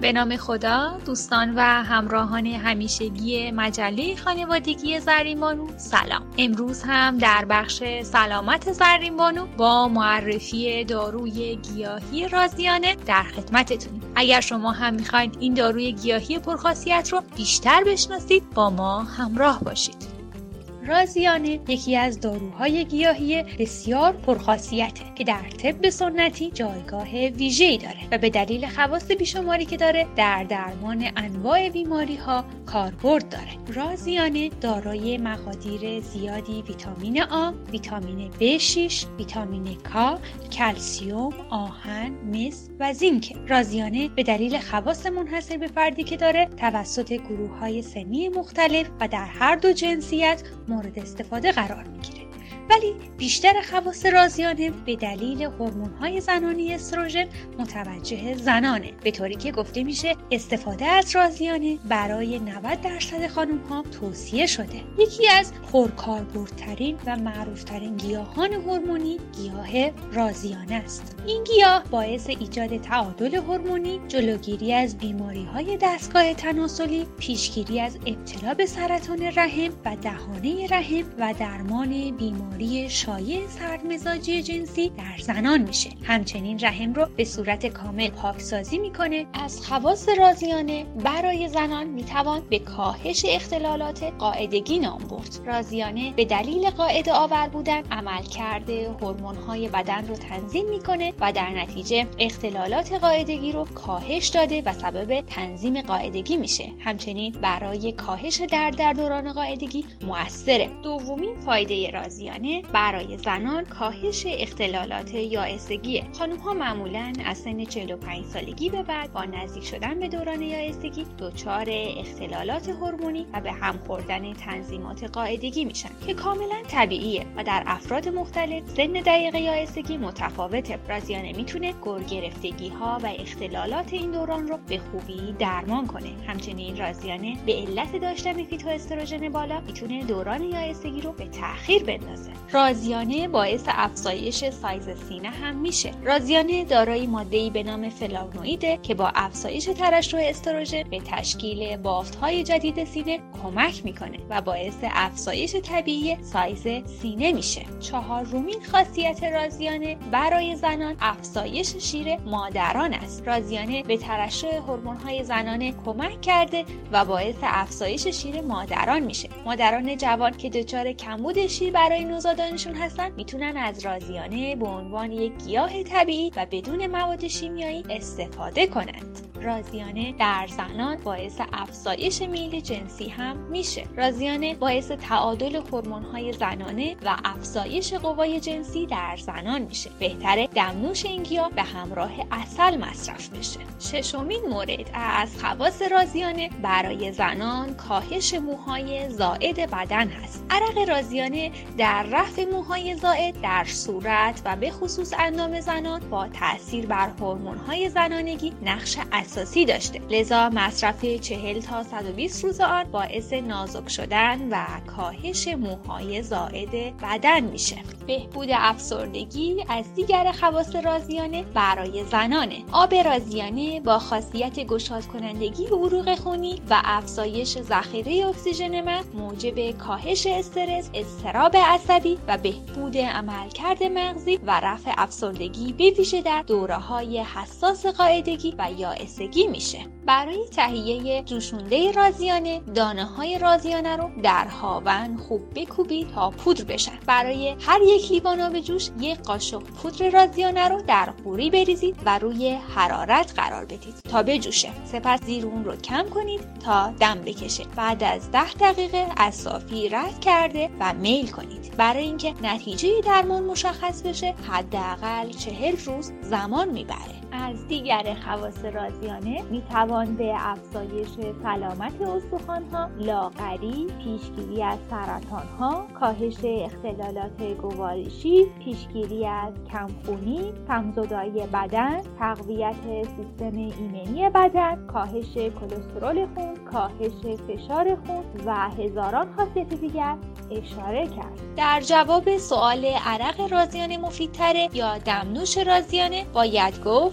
به نام خدا، دوستان و همراهان همیشگی مجله خانوادگی زرین بانو سلام. امروز هم در بخش سلامت زرین بانو با معرفی داروی گیاهی رازیانه در خدمتتونیم. اگر شما هم میخواید این داروی گیاهی پرخاصیت رو بیشتر بشناسید، با ما همراه باشید. رازیانه یکی از داروهای گیاهی بسیار پرخاصیته که در طب سنتی جایگاه ویژه‌ای داره و به دلیل خواص بیشماری که داره در درمان انواع بیماری‌ها کاربرد داره. رازیانه دارای مقادیر زیادی ویتامین آ، ویتامین B6، ویتامین K، کلسیم، آهن، مس و زینک. رازیانه به دلیل خواص منحصر به فردی که داره توسط گروه‌های سنی مختلف و در هر دو جنسیت مورد استفاده قرار میگیره. ولی بیشتر خواص رازیانه به دلیل هورمون‌های زنانی استروژن متوجه زنانه، به طوری که گفته میشه استفاده از رازیانه برای 90% خانم‌ها توصیه شده. یکی از پرکاربردترین و معروفترین گیاهان هورمونی گیاه رازیانه است. این گیاه باعث ایجاد تعادل هورمونی، جلوگیری از بیماری‌های دستگاه تناسلی، پیشگیری از ابتلا به سرطان رحم و دهانه رحم و درمان بیماری شایع سردمزاجی جنسی در زنان میشه. همچنین رحم رو به صورت کامل پاکسازی میکنه. از خواص رازیانه برای زنان میتوان به کاهش اختلالات قاعدگی نام برد. رازیانه به دلیل قاعده آور بودن عملکرد هورمون‌های بدن رو تنظیم میکنه و در نتیجه اختلالات قاعدگی رو کاهش داده و سبب تنظیم قاعدگی میشه. همچنین برای کاهش درد در دوران قاعدگی مؤثره. دومین فایده رازیانه برای زنان کاهش اختلالات یائسگیه. خانم‌ها معمولاً از سن 45 سالگی به بعد با نزدیک شدن به دوران یائسگی دچار اختلالات هورمونی و به هم خوردن تنظیمات قاعدگی میشن که کاملاً طبیعیه و در افراد مختلف سن دقیق یائسگی متفاوته. رازیانه میتونه گرگرفتگی‌ها و اختلالات این دوران رو به خوبی درمان کنه. همچنین رازیانه به علت داشتن فیتواستروژن بالا میتونه دوران یائسگی رو به تأخیر بندازه. رازیانه باعث افزایش سایز سینه هم میشه. رازیانه دارای ماده‌ای به نام فلاونوئیده که با افزایش ترشح استروژن به تشکیل بافت‌های جدید سینه کمک میکنه و باعث افزایش طبیعی سایز سینه میشه. چهارمین خاصیت رازیانه برای زنان افزایش شیر مادران است. رازیانه به ترشح هورمون‌های زنانه کمک کرده و باعث افزایش شیر مادران میشه. مادران جوان که دچار کمبود شیر برای نوزادانشون هستن میتونن از رازیانه به عنوان یک گیاه طبیعی و بدون مواد شیمیایی استفاده کنند. رازیانه در زنان باعث افزایش میل جنسی هم میشه. رازیانه باعث تعادل هورمون‌های زنانه و افزایش قوای جنسی در زنان میشه. بهتره دمنوش این گیاه به همراه عسل مصرف بشه. ششمین مورد از خواص رازیانه برای زنان کاهش موهای زائد بدن هست. عرق رازیانه در رفع موهای زائد در صورت و به خصوص اندام زنان با تأثیر بر هورمون‌های زنانگی نقش اساسی داشته. لذا مصرف 40 تا 120 روز آن باعث نازک شدن و کاهش موهای زائد بدن میشه. بهبود افسردگی از دیگر خواص رازیانه برای زنانه. آب رازیانه با خاصیت گشاد کنندگی عروق خونی و افزایش ذخیره اکسیژن مغز موجب کاهش استرس، اضطراب عصبی و بهبود عملکرد مغزی و رفع افسردگی به ویژه در دوره‌های حساس قاعدگی و یائسگی میشه. برای تهیه جوشونده رازیانه دانه‌های رازیانه رو در هاون خوب بکوبید تا پودر بشن. برای هر یک لیوان آب جوش یک قاشق پودر رازیانه رو در قوری بریزید و روی حرارت قرار بدید تا بجوشه. سپس زیر اون رو کم کنید تا دم بکشه. بعد از 10 دقیقه از صافی رد کرده و میل کنید. برای اینکه نتیجه درمان مشخص بشه حداقل 40 روز زمان میبره. از دیگر خواص رازیانه میتوان به افزایش سلامت استخوان‌ها، لاغری، پیشگیری از سرطان‌ها، کاهش اختلالات گوارشی، پیشگیری از کمخونی، کمزدایی بدن، تقویت سیستم ایمنی بدن، کاهش کلسترول خون، کاهش فشار خون و هزاران خاصیت دیگر اشاره کرد. در جواب سوال عرق رازیانه مفیدتره یا دمنوش رازیانه باید گفت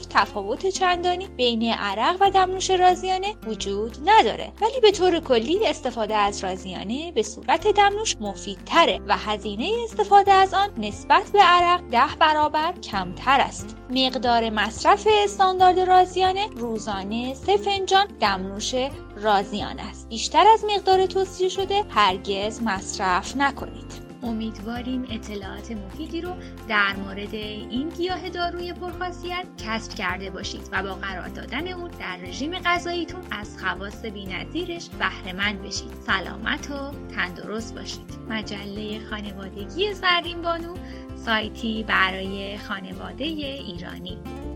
تفاوت چندانی بین عرق و دمنوش رازیانه وجود نداره، ولی به طور کلی استفاده از رازیانه به صورت دمنوش مفیدتره و هزینه استفاده از آن نسبت به عرق 10 برابر کمتر است. مقدار مصرف استاندارد رازیانه روزانه 3 فنجان دمنوش رازیانه است. بیشتر از مقدار توصیه شده هرگز مصرف نکنید. امیدواریم اطلاعات مفیدی رو در مورد این گیاه داروی پرخاصیت کسب کرده باشید و با قرار دادن اون در رژیم غذاییتون از خواص بی‌نظیرش بهره مند بشید. سلامت و تندرست باشید. مجله خانوادگی زرین بانو، سایتی برای خانواده ایرانی.